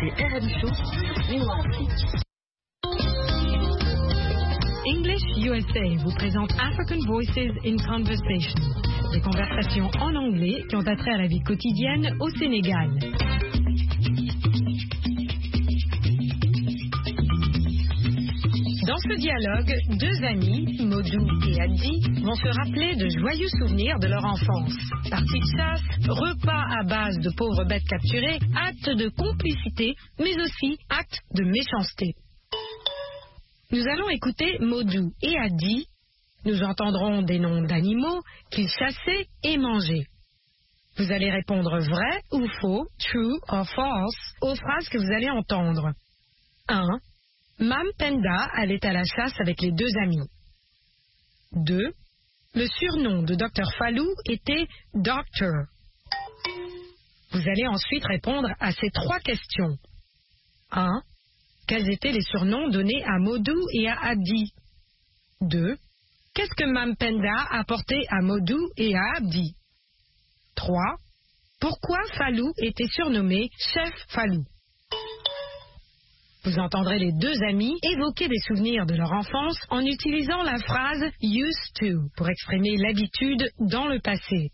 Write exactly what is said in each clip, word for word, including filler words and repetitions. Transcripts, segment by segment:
écoutez R M Show, Mémoire Afrique. English U S A vous présente African Voices in Conversation, des conversations en anglais qui ont attrait à la vie quotidienne au Sénégal. Dans ce dialogue, deux amis, Modou et Addi, vont se rappeler de joyeux souvenirs de leur enfance. Parties de chasse, repas à base de pauvres bêtes capturées, actes de complicité, mais aussi actes de méchanceté. Nous allons écouter Modou et Addi. Nous entendrons des noms d'animaux qu'ils chassaient et mangeaient. Vous allez répondre vrai ou faux, true or false, aux phrases que vous allez entendre. un. Mam Penda allait à la chasse avec les deux amis. deux. Le surnom de docteur Fallou était Doctor. Vous allez ensuite répondre à ces trois questions. un. Quels étaient les surnoms donnés à Modou et à Addi? deux. Qu'est-ce que Mam Penda apportait à Modou et à Addi? trois. Pourquoi Fallou était surnommé Chef Fallou? Vous entendrez les deux amis évoquer des souvenirs de leur enfance en utilisant la phrase « used to » pour exprimer l'habitude dans le passé.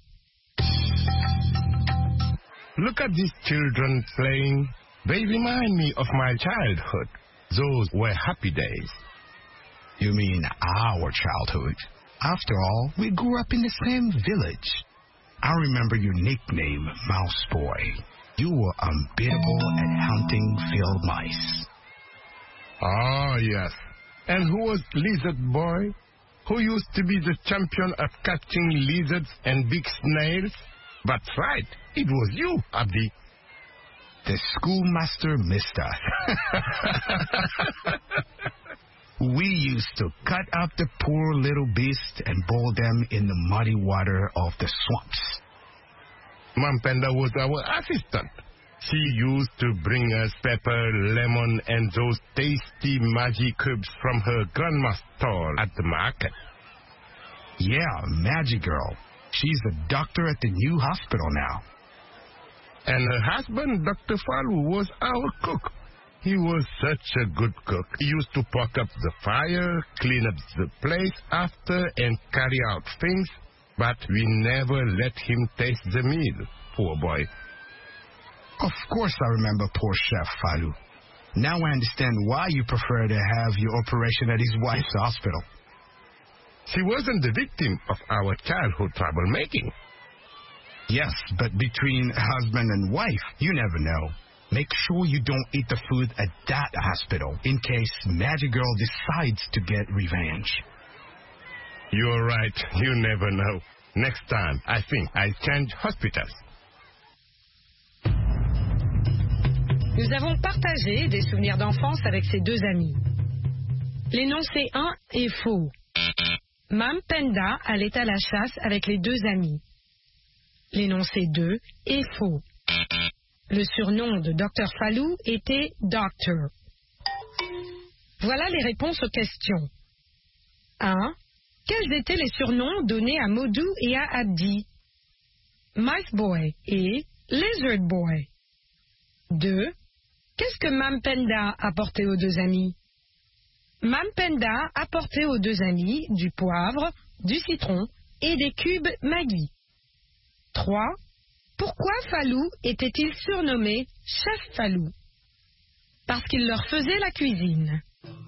Look at these children playing. They remind me of my childhood. Those were happy days. You mean our childhood? After all, we grew up in the same village. I remember your nickname, Mouse Boy. You were unbeatable at hunting field mice. Ah, yes. And who was Lizard Boy? Who used to be the champion of catching lizards and big snails? That's right. It was you, Abdi. The schoolmaster missed us. We used to cut up the poor little beasts and boil them in the muddy water of the swamps. Mam Penda was our assistant. She used to bring us pepper, lemon, and those tasty magic cubes from her grandma's stall at the market. Yeah, Magic Girl. She's a doctor at the new hospital now. And her husband, Doctor Fallou, was our cook. He was such a good cook. He used to poke up the fire, clean up the place after, and carry out things, but we never let him taste the meal, poor boy. Of course I remember poor Chef Fallou. Now I understand why you prefer to have your operation at his wife's hospital. She wasn't the victim of our childhood troublemaking. Yes, but between husband and wife, you never know. Make sure you don't eat the food at that hospital in case Magic Girl decides to get revenge. You're right. You never know. Next time, I think I'll change hospitals. Nous avons partagé des souvenirs d'enfance avec ces deux amis. L'énoncé un est faux. Mam Penda allait à la chasse avec les deux amis. L'énoncé deux est faux. Le surnom de docteur Fallou était Doctor. Voilà les réponses aux questions. un. Quels étaient les surnoms donnés à Modou et à Abdi? Mice Boy et Lizard Boy. deux. Qu'est-ce que Mam Penda apportait aux deux amis? Mam Penda apportait aux deux amis du poivre, du citron et des cubes Maggi. trois. Pourquoi Fallou était-il surnommé Chef Fallou? Parce qu'il leur faisait la cuisine.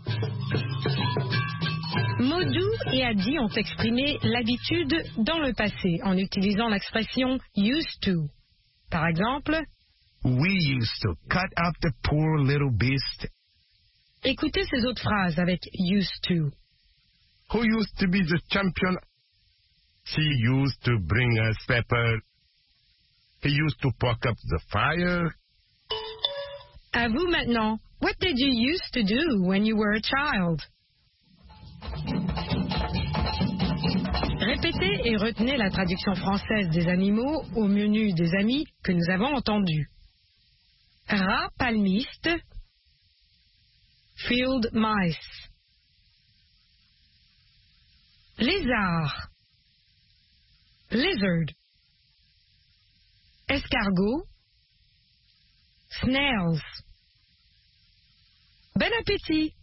Modou et Addi ont exprimé l'habitude dans le passé en utilisant l'expression used to. Par exemple, we used to cut up the poor little beast. Écoutez ces autres phrases avec used to. Who used to be the champion? She used to bring us pepper. He used to poke up the fire. À vous maintenant. What did you used to do when you were a child? Répétez et retenez la traduction française des animaux au menu des amis que nous avons entendu. Rat palmiste, field mice. Lézard, lizard. Escargot, snails. Bon appétit!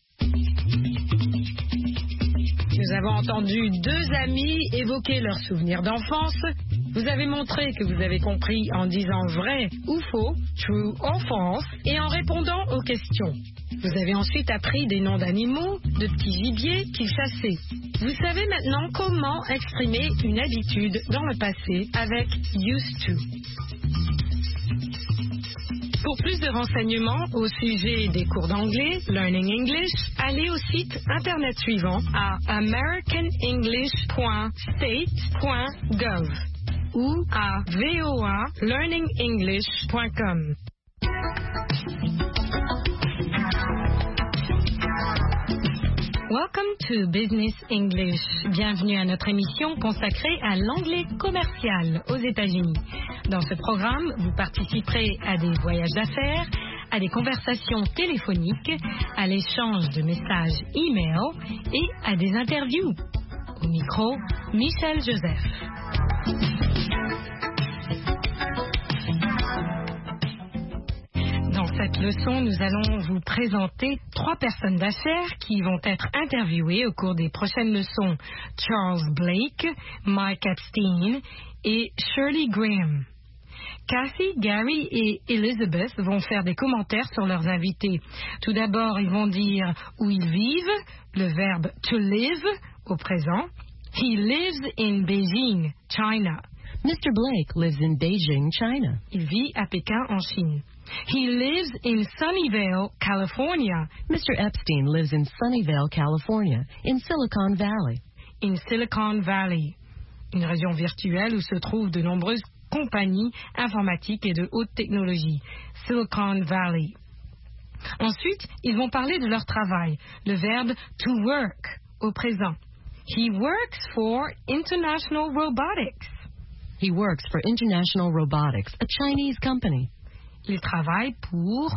Nous avons entendu deux amis évoquer leurs souvenirs d'enfance. Vous avez montré que vous avez compris en disant vrai ou faux, true or false, et en répondant aux questions. Vous avez ensuite appris des noms d'animaux, de petits gibiers qu'ils chassaient. Vous savez maintenant comment exprimer une habitude dans le passé avec used to. Pour plus de renseignements au sujet des cours d'anglais, Learning English, allez au site internet suivant à american english point state point gov ou à voa learning english point com. Welcome to Business English. Bienvenue à notre émission consacrée à l'anglais commercial aux États-Unis. Dans ce programme, vous participerez à des voyages d'affaires, à des conversations téléphoniques, à l'échange de messages e-mail et à des interviews. Au micro, Michel Joseph. Dans cette leçon, nous allons vous présenter trois personnes d'affaires qui vont être interviewées au cours des prochaines leçons. Charles Blake, Mike Epstein et Shirley Graham. Kathy, Gary et Elizabeth vont faire des commentaires sur leurs invités. Tout d'abord, ils vont dire où ils vivent, le verbe to live au présent. He lives in Beijing, China. Mister Blake lives in Beijing, China. Il vit à Pékin, en Chine. He lives in Sunnyvale, California. Mister Epstein lives in Sunnyvale, California, in Silicon Valley. In Silicon Valley, une région virtuelle où se trouvent de nombreuses compagnies informatiques et de haute technologie. Silicon Valley. Ensuite, ils vont parler de leur travail, le verbe to work au présent. He works for International Robotics. He works for International Robotics, a Chinese company. Il travaille pour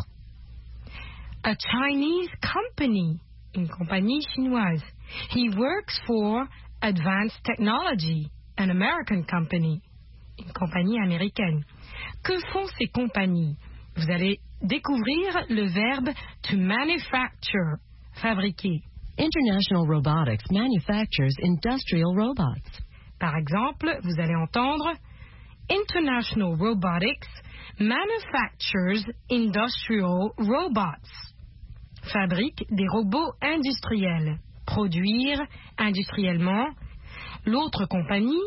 a Chinese company, une compagnie chinoise. He works for Advanced Technology, an American company, une compagnie américaine. Que font ces compagnies? Vous allez découvrir le verbe to manufacture, fabriquer. International Robotics manufactures industrial robots. Par exemple, vous allez entendre International Robotics manufactures industrial robots. Fabrique des robots industriels. Produire industriellement. L'autre compagnie,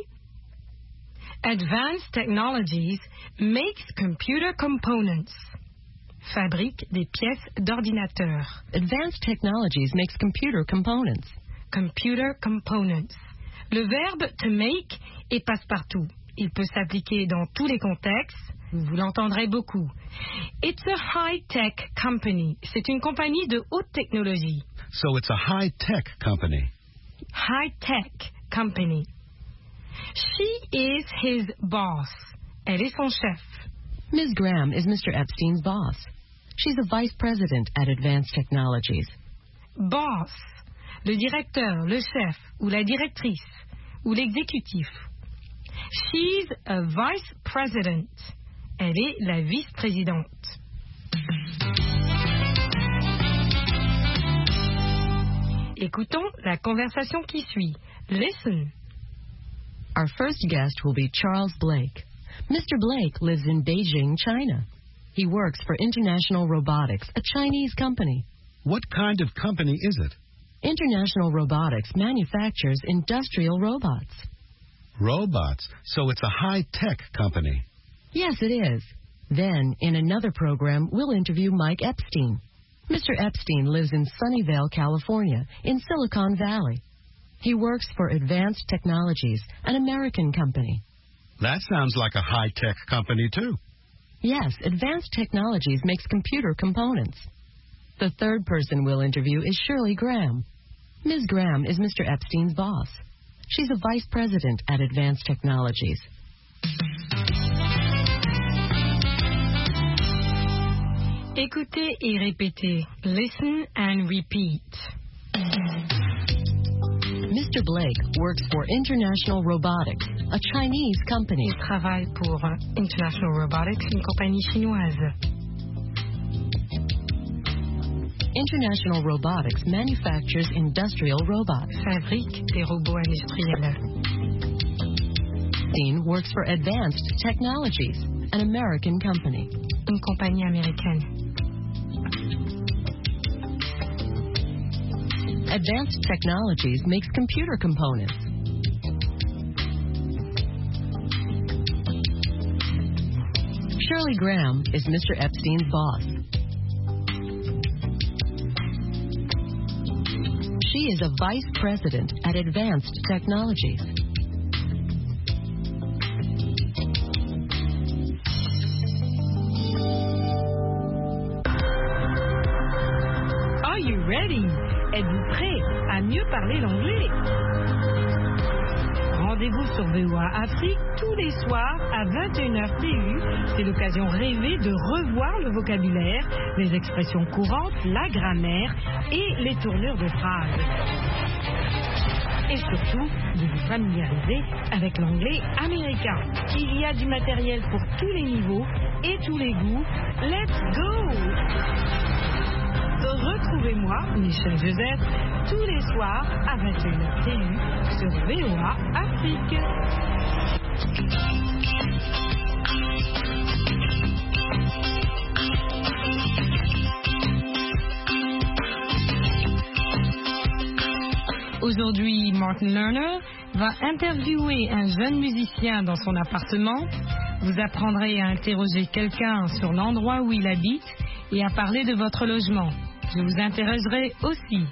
Advanced Technologies makes computer components. Fabrique des pièces d'ordinateur. Advanced Technologies makes computer components. Computer components. Le verbe to make est passe-partout. Il peut s'appliquer dans tous les contextes. Vous l'entendrez beaucoup. It's a high-tech company. C'est une compagnie de haute technologie. So it's a high-tech company. High-tech company. She is his boss. Elle est son chef. Miz Graham is Mister Epstein's boss. She's a vice president at Advanced Technologies. Boss, le directeur, le chef, ou la directrice, ou l'exécutif. She's a vice president. Elle est la vice-présidente. Écoutons la conversation qui suit. Listen. Our first guest will be Charles Blake. Mister Blake lives in Beijing, China. He works for International Robotics, a Chinese company. What kind of company is it? International Robotics manufactures industrial robots. Robots. So it's a high-tech company. Yes, it is. Then, in another program, we'll interview Mike Epstein. Mister Epstein lives in Sunnyvale, California, in Silicon Valley. He works for Advanced Technologies, an American company. That sounds like a high-tech company, too. Yes, Advanced Technologies makes computer components. The third person we'll interview is Shirley Graham. Miz Graham is Mister Epstein's boss. She's a vice president at Advanced Technologies. Écoutez et répétez. Listen and repeat. Mister Blake works for International Robotics, a Chinese company. Il travaille pour International Robotics, une compagnie chinoise. International Robotics manufactures industrial robots. Fabrique des robots industriels. Epstein works for Advanced Technologies, an American company. Une compagnie américaine. Advanced Technologies makes computer components. Shirley Graham is Mister Epstein's boss. She is a vice president at Advanced Technologies. Are you ready? Êtes-vous prêt à mieux parler l'anglais? Rendez-vous sur V O A Afrique tous les soirs à vingt et une heures T U. C'est l'occasion rêvée de revoir le vocabulaire, les expressions courantes, la grammaire et les tournures de phrases. Et surtout, de vous familiariser avec l'anglais américain. Il y a du matériel pour tous les niveaux et tous les goûts. Let's go! Retrouvez-moi, Michel Joseph, tous les soirs à vingt et une heures T U sur V O A Afrique. Aujourd'hui, Martin Lerner va interviewer un jeune musicien dans son appartement. Vous apprendrez à interroger quelqu'un sur l'endroit où il habite et à parler de votre logement. Je vous interrogerai aussi.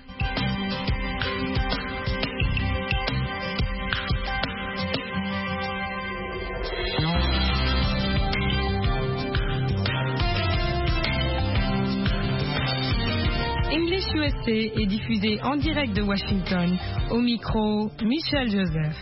English U S A est diffusé en direct de Washington, au micro Michel Joseph.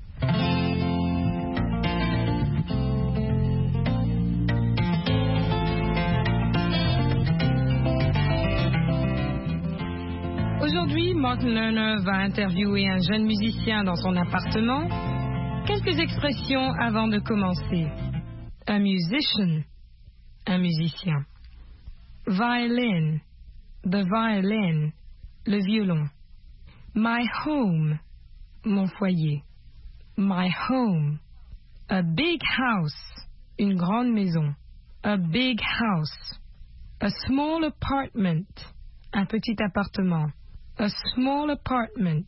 Aujourd'hui, Martin Lerner va interviewer un jeune musicien dans son appartement. Quelques expressions avant de commencer. A musician, un musicien. Violin, the violin, le violon. My home, mon foyer. My home. A big house, une grande maison. A big house. A small apartment, un petit appartement. A small apartment.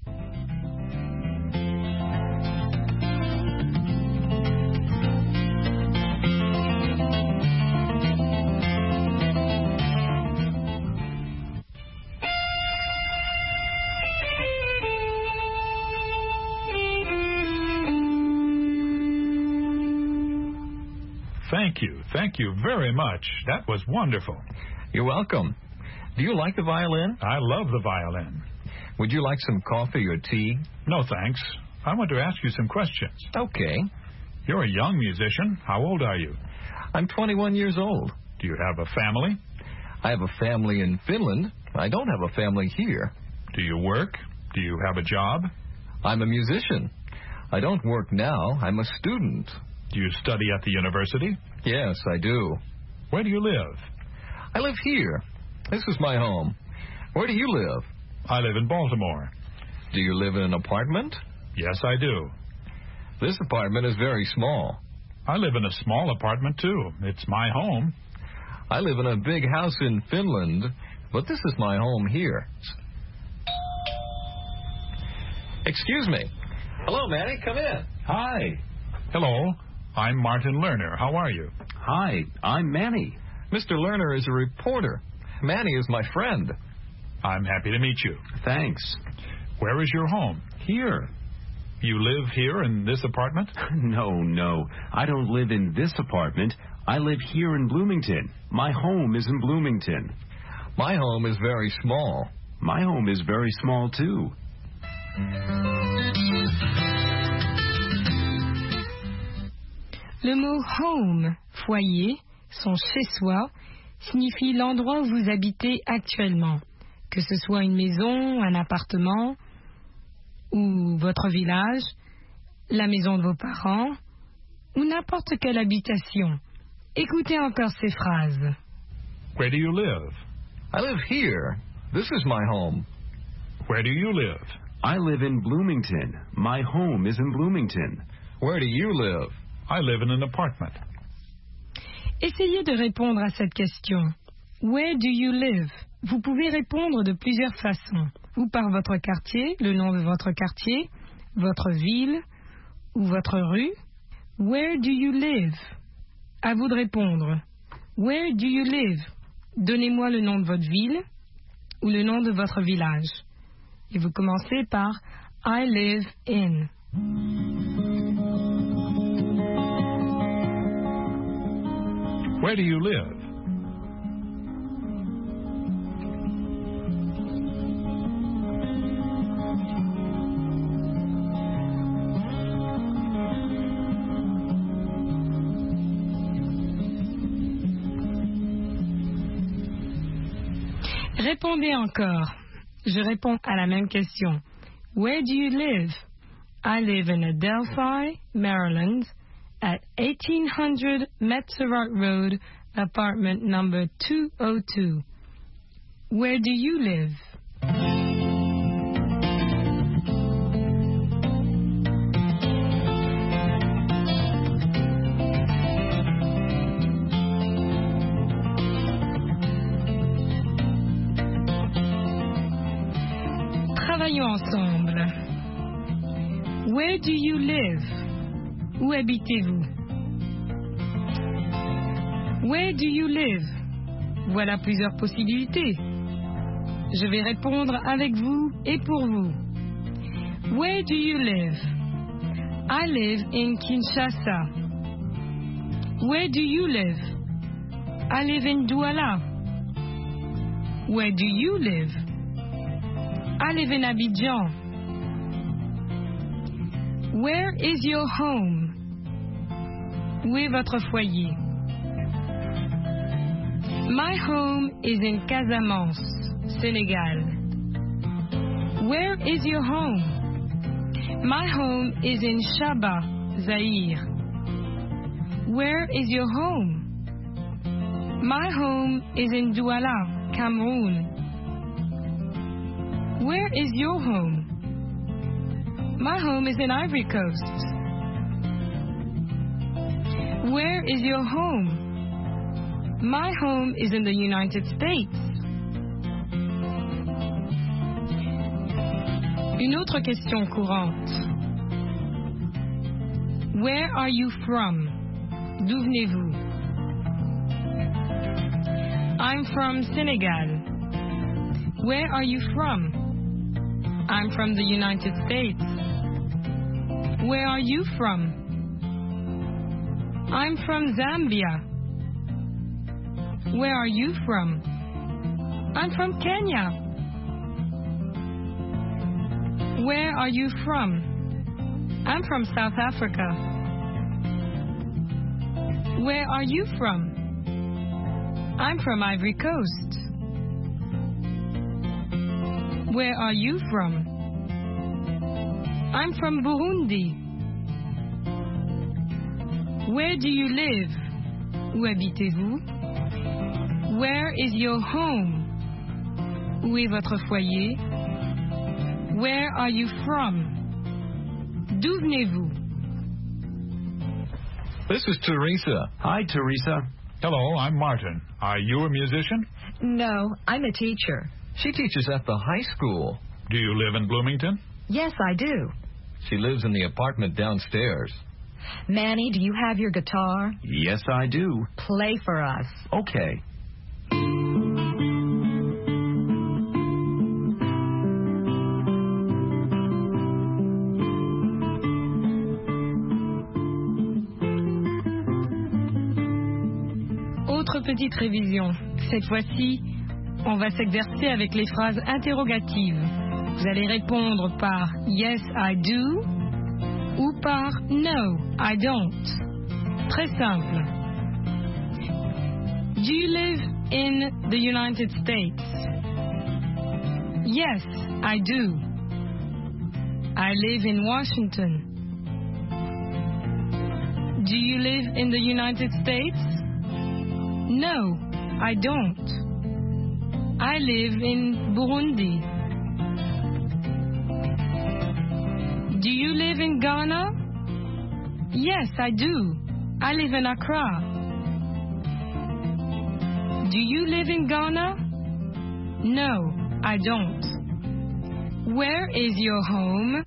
Thank you. Thank you very much. That was wonderful. You're welcome. Do you like the violin? I love the violin. Would you like some coffee or tea? No, thanks. I want to ask you some questions. Okay. You're a young musician. How old are you? I'm twenty-one years old. Do you have a family? I have a family in Finland. I don't have a family here. Do you work? Do you have a job? I'm a musician. I don't work now. I'm a student. Do you study at the university? Yes, I do. Where do you live? I live here. This is my home. Where do you live? I live in Baltimore. Do you live in an apartment? Yes, I do. This apartment is very small. I live in a small apartment, too. It's my home. I live in a big house in Finland, but this is my home here. Excuse me. Hello, Manny. Come in. Hi. Hello. I'm Martin Lerner. How are you? Hi. I'm Manny. Mister Lerner is a reporter. Manny is my friend. I'm happy to meet you. Thanks. Where is your home? Here. You live here in this apartment? No, no. I don't live in this apartment. I live here in Bloomington. My home is in Bloomington. My home is very small. My home is very small, too. Le mot home, foyer, son chez-soi, signifie l'endroit où vous habitez actuellement, que ce soit une maison, un appartement ou votre village, la maison de vos parents ou n'importe quelle habitation. Écoutez encore ces phrases. Where do you live? I live here. This is my home. Where do you live? I live in Bloomington. My home is in Bloomington. Where do you live? I live in an apartment. Essayez de répondre à cette question. Where do you live? Vous pouvez répondre de plusieurs façons. Ou par votre quartier, le nom de votre quartier, votre ville ou votre rue. Where do you live? À vous de répondre. Where do you live? Donnez-moi le nom de votre ville ou le nom de votre village. Et vous commencez par I live in. Where do you live? Répondez encore. Je réponds à la même question. Where do you live? I live in Adelphi, Maryland, at eighteen hundred Metzerott Road, apartment number two oh two. Where do you live? Travaillons ensemble. Where do you live? Où habitez-vous? Where do you live? Voilà plusieurs possibilités. Je vais répondre avec vous et pour vous. Where do you live? I live in Kinshasa. Where do you live? I live in Douala. Where do you live? I live in Abidjan. Where is your home? Où est votre foyer? My home is in Casamance, Senegal. Where is your home? My home is in Shaba, Zaire. Where is your home? My home is in Douala, Cameroon. Where is your home? My home is in Ivory Coast. Where is your home? My home is in the United States. Une autre question courante. Where are you from? D'où venez-vous? I'm from Senegal. Where are you from? I'm from the United States. Where are you from? I'm from Zambia. Where are you from? I'm from Kenya. Where are you from? I'm from South Africa. Where are you from? I'm from Ivory Coast. Where are you from? I'm from Burundi. Where do you live? Où habitez-vous? Where is your home? Où est votre foyer? Where are you from? D'où venez-vous? This is Teresa. Hi, Teresa. Hello, I'm Martin. Are you a musician? No, I'm a teacher. She teaches at the high school. Do you live in Bloomington? Yes, I do. She lives in the apartment downstairs. Manny, do you have your guitar? Yes, I do. Play for us. Okay. Autre petite révision. Cette fois-ci, on va s'exercer avec les phrases interrogatives. Vous allez répondre par Yes, I do ou par No, I don't. Très simple. Do you live in the United States? Yes, I do. I live in Washington. Do you live in the United States? No, I don't. I live in Burundi. Do you live in Ghana? Yes, I do. I live in Accra. Do you live in Ghana? No, I don't. Where is your home?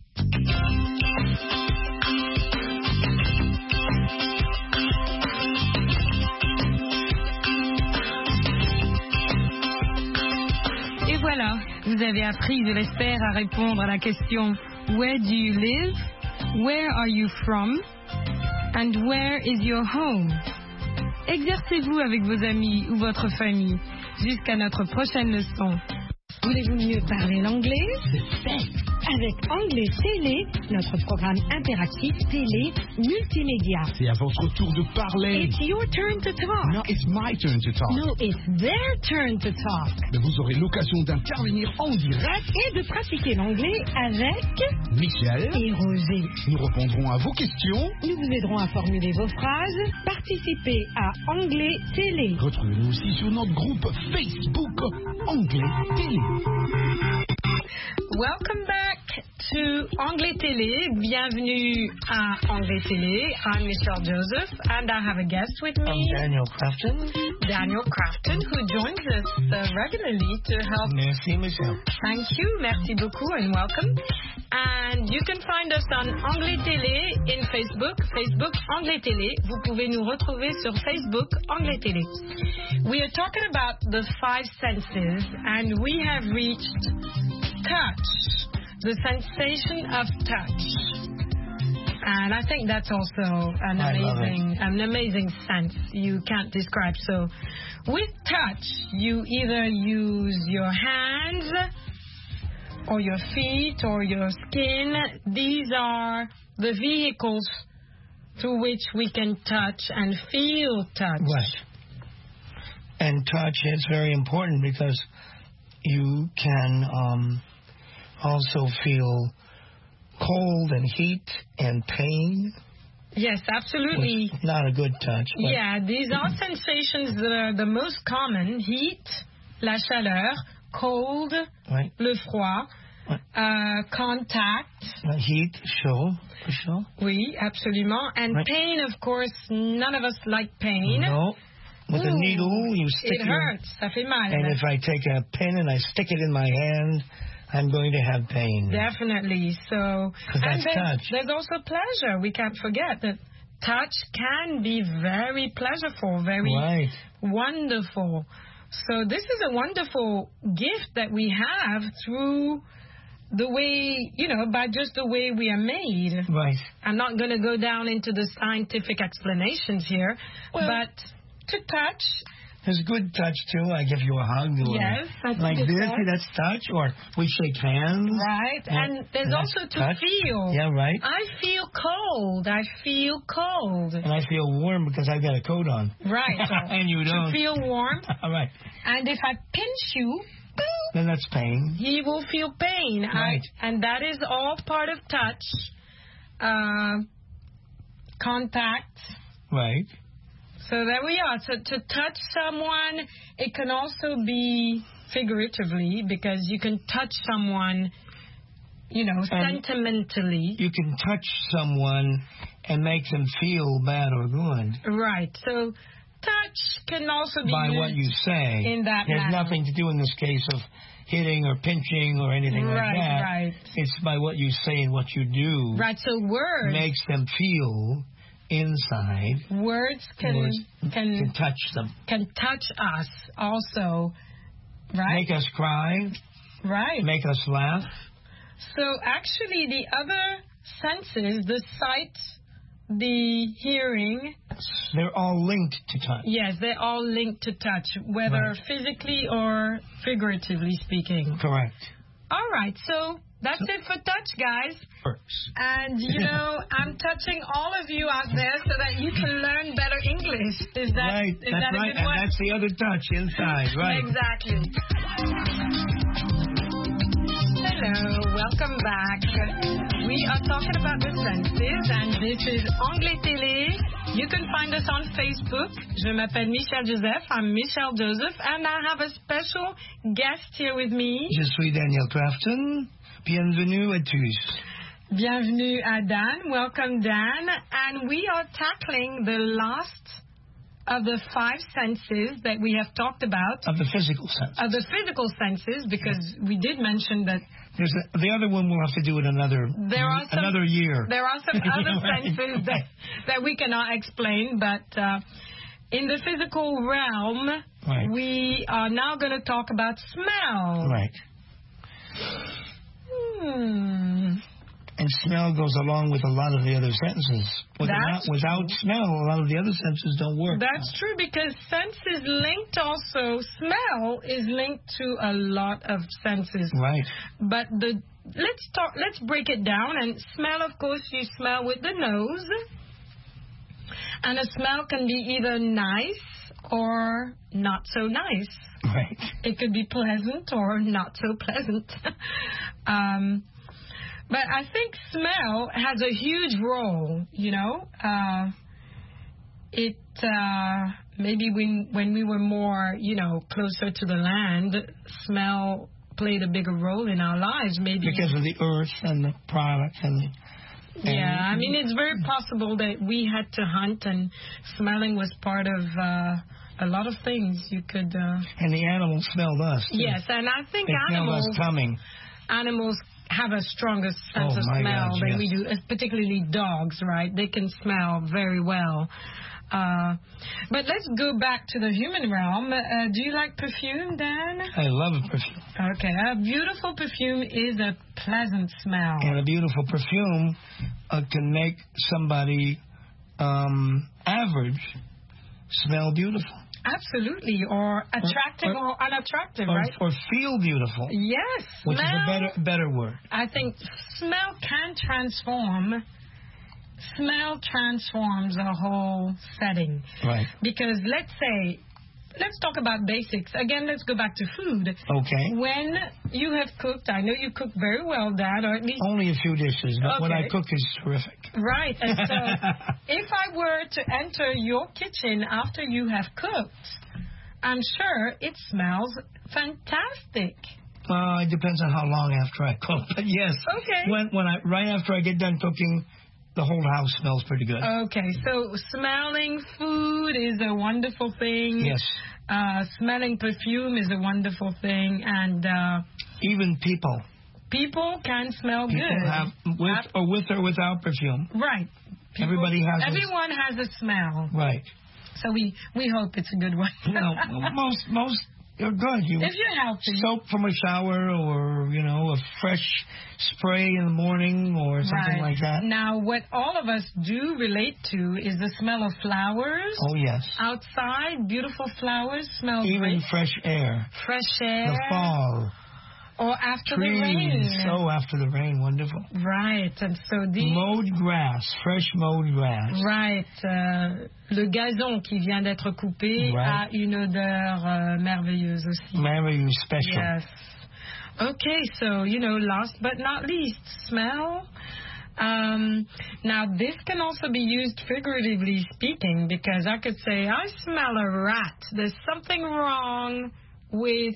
Et voilà, vous avez appris, je l'espère, à répondre à la question Where do you live? Where are you from? And where is your home? Exercez-vous avec vos amis ou votre famille jusqu'à notre prochaine leçon. Voulez-vous mieux parler l'anglais? Avec Anglais Télé, notre programme interactif télé multimédia. C'est à votre tour de parler. It's your turn to talk. No, it's my turn to talk. No, it's their turn to talk. Mais vous aurez l'occasion d'intervenir en direct et de pratiquer l'anglais avec Michel et Roger. Nous répondrons à vos questions. Nous vous aiderons à formuler vos phrases. Participez à Anglais Télé. Retrouvez-nous aussi sur notre groupe Facebook Anglais Télé. Welcome back to Anglais Télé. Bienvenue à Anglais Télé. I'm Michelle Joseph, and I have a guest with me. I'm Daniel Crafton. Daniel Crafton, who joins us uh, regularly to help. Merci, Michelle. Thank you. Merci beaucoup and welcome. And you can find us on Anglais Télé in Facebook. Facebook Anglais Télé. Vous pouvez nous retrouver sur Facebook Anglais Télé. We are talking about the five senses, and we have reached touch, the sensation of touch. And I think that's also an I amazing an amazing sense you can't describe. So with touch, you either use your hands or your feet or your skin. These are the vehicles through which we can touch and feel touch. Right. And touch is very important because you can um, also feel cold and heat and pain. Yes, absolutely. Which is not a good touch. Yeah, these are sensations that are the most common. Heat, la chaleur, cold, right. le froid, right. uh, contact. Uh, heat, chaud, chaud. Oui, absolument. And right. pain, of course, none of us like pain. No. With Ooh, a needle, you stick it hurts. Ça fait mal. And if I take a pin and I stick it in my hand, I'm going to have pain. Definitely. So, because that's there's, touch. There's also pleasure. We can't forget that touch can be very pleasurable, very right. wonderful. So this is a wonderful gift that we have through the way, you know, by just the way we are made. Right. I'm not going to go down into the scientific explanations here, well, but to touch. There's good touch, too. I give you a hug. Yes. Or, like this, see, that's touch. Or we shake hands. Right. And, and there's also to touch. feel. Yeah, right. I feel cold. I feel cold. And I feel warm because I've got a coat on. Right. So and you don't. To feel warm. All right. And if I pinch you, then that's pain. He will feel pain. Right. I, and that is all part of touch. Uh, contact. Right. So there we are. So to touch someone, it can also be figuratively because you can touch someone, you know, and sentimentally. You can touch someone and make them feel bad or good. Right. So touch can also be by used what you say. In that It has manner. nothing to do in this case of hitting or pinching or anything right, like that. Right. It's by what you say and what you do. Right. So words makes them feel inside. Words can words can, can touch them. Can touch us also. Right. Make us cry. Right. Make us laugh. So actually the other senses, the sight, the hearing, they're all linked to touch. Yes, they're all linked to touch, whether right. physically or figuratively speaking. Correct. All right, so that's it for touch, guys. First. And, you know, I'm touching all of you out there so that you can learn better English. Is that, right. is that's that a right. good and one? That's the other touch inside, right? Exactly. Hello, welcome back. We are talking about the senses, and this is Anglais Télé. You can find us on Facebook. Je m'appelle Michelle Joseph. I'm Michelle Joseph, and I have a special guest here with me. Je suis Daniel Crafton. Bienvenue à tous. Bienvenue à Dan. Welcome, Dan. And we are tackling the last of the five senses that we have talked about. Of the physical senses. Of the physical senses, because we did mention that. There's a, the other one we'll have to do it another there are some, another year. There are some other right. senses that, that we cannot explain, but uh, in the physical realm, right. we are now going to talk about smell. Right. Hmm. And smell goes along with a lot of the other senses. Without, without smell, a lot of the other senses don't work. That's true, because sense is linked also. Smell is linked to a lot of senses. Right. But the let's talk. Let's break it down. And smell, of course, you smell with the nose. And a smell can be either nice or not so nice. Right. It could be pleasant or not so pleasant. um. But I think smell has a huge role, you know. Uh, it uh, maybe when when we were more, you know, closer to the land, smell played a bigger role in our lives. Maybe because of the earth and the product and. The, and yeah, I mean, it's very possible that we had to hunt, and smelling was part of uh, a lot of things. You could. Uh, and the animals smelled us. Too. Yes, and I think they animals. Smelled us coming. Animals have a stronger sense oh, of smell God, than yes. we do, particularly dogs, right? They can smell very well. Uh, but let's go back to the human realm. Uh, do you like perfume, Dan? I love perfume. Okay, a beautiful perfume is a pleasant smell. And a beautiful perfume uh, can make somebody um, average smell beautiful. Absolutely, or attractive or, or, or unattractive, or, right? Or feel beautiful. Yes, which smell, is a better better word. I think smell can transform. Smell transforms a whole setting. Right. Because let's say, let's talk about basics. Again, let's go back to food. Okay. When you have cooked, I know you cook very well, Dad, or at least... Only a few dishes, but okay. what I cook is terrific. Right. And so if I were to enter your kitchen after you have cooked, I'm sure it smells fantastic. Well, it depends on how long after I cook. But yes. Okay. When, when I, right after I get done cooking, the whole house smells pretty good. Okay, so smelling food is a wonderful thing. Yes. Uh, smelling perfume is a wonderful thing, and uh, even people. People can smell people good. Have, with or with or without perfume. Right. People, Everybody has. Everyone a, has a smell. Right. So we, we hope it's a good one. No, most most are good. You if you're healthy. Soap from a shower, or you know, a fresh spray in the morning, or something right. like that. Now, what all of us do relate to is the smell of flowers. Oh yes. Outside, beautiful flowers smell Even great. fresh air. Fresh air. The fall. Or after Trees. the rain. Oh, after the rain, wonderful. Right, and so the... Mowed grass, fresh mowed grass. Right. Euh, le gazon qui vient d'être coupé right. a une odeur euh, merveilleuse aussi. Merveilleuse, special. Yes. Okay, so, you know, last but not least, smell. Um, now, this can also be used figuratively speaking, because I could say, I smell a rat. There's something wrong with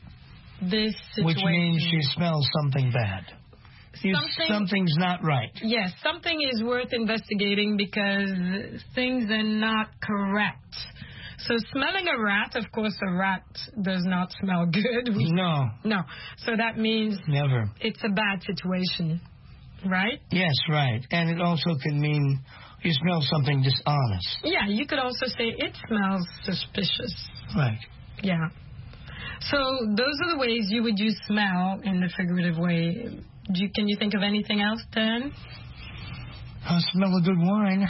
this situation. Which means you smell something bad. Something, something's not right. Yes, something is worth investigating because things are not correct. So smelling a rat, of course, a rat does not smell good. We, no. No. So that means never. It's a bad situation, right? Yes, right. And it also can mean you smell something dishonest. Yeah, you could also say it smells suspicious. Right. Yeah. So those are the ways you would use smell in the figurative way. Do you, can you think of anything else, Dan? I smell a good wine.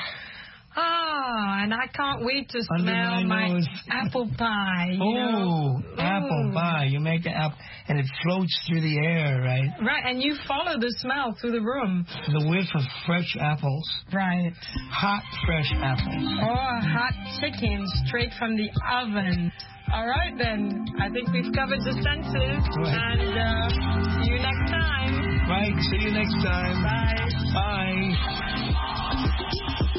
Ah, and I can't wait to Under smell my, my nose. apple pie. You oh, know? apple Ooh. pie. You make the apple, and it floats through the air, right? Right, and you follow the smell through the room. The whiff of fresh apples. Right. Hot, fresh apples. Or hot chicken straight from the oven. All right, then. I think we've covered the senses. Right. And uh, see you next time. Right, see you next time. Bye. Bye.